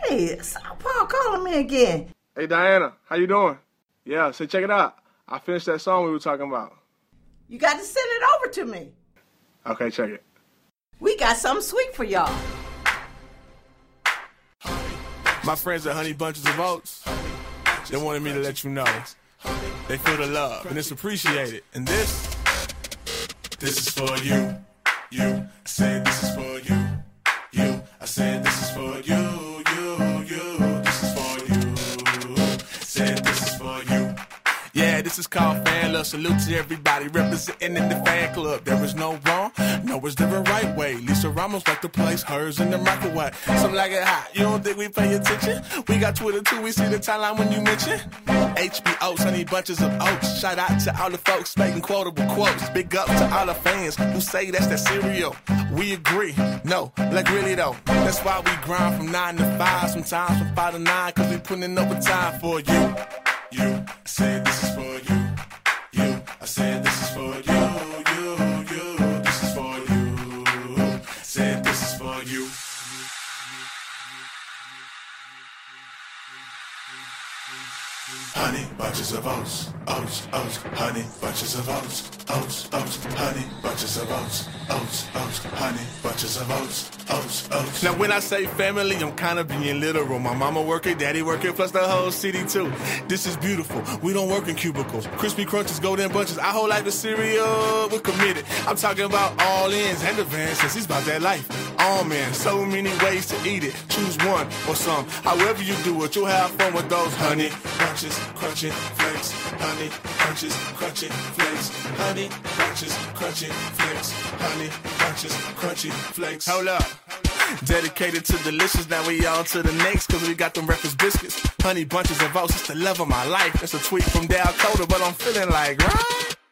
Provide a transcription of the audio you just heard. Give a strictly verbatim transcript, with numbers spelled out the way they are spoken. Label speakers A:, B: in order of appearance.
A: Hey, Saul Paul calling me again.
B: Hey, Diana, how you doing? Yeah, so check it out. I finished that song we were talking about.
A: You got to send it over to me.
B: Okay, check it.
A: We got something sweet for y'all.
C: My friends at Honey Bunches of Oats, they wanted me to let you know they feel the love and it's appreciated. And this, this is for you. You, I said this is for you. You, I said this is for you. You, you, this is for you. Said this is for you. Yeah, this is called Fan Love. Salute to everybody representing in the fan club. There is no wrong, no, is there a right way? Lisa Ramos like to place hers in the microwave. Some like it hot, you don't think we pay attention? We got Twitter too, we see the timeline when you mention H B O's, Honey Bunches of Oats. Shout out to all the folks making quotable quotes. Big up to all the fans who say that's that cereal. We agree, no, like really though. That's why we grind from nine to five, sometimes from five to nine, cause we putting in overtime for you. You, I said this is for you. You, I said this is for you. You, you, this is for you. Said this is for you. Honey bunches of oats, oats, oats, honey bunches of oats, oats, oats, honey bunches of oats, oats, oats, honey bunches of oats, oats, oats. Now when I say family, I'm kind of being literal. My mama working, daddy working, plus the whole city too. This is beautiful. We don't work in cubicles. Crispy Crunches, Golden Bunches. Our whole life is cereal. We're committed. I'm talking about all ins and the van since he's about that life. Oh man, so many ways to eat it. Choose one or some. However you do it, you'll have fun with those honey bunches, crunching flakes. Honey bunches, crunching flakes. Honey bunches, crunching flakes. Honey bunches, crunching flakes. Hold up. Dedicated to delicious, now we on to the next, cause we got them breakfast biscuits. Honey bunches of oats, it's the love of my life. That's a tweet from Dal Coda, but I'm feeling like, right?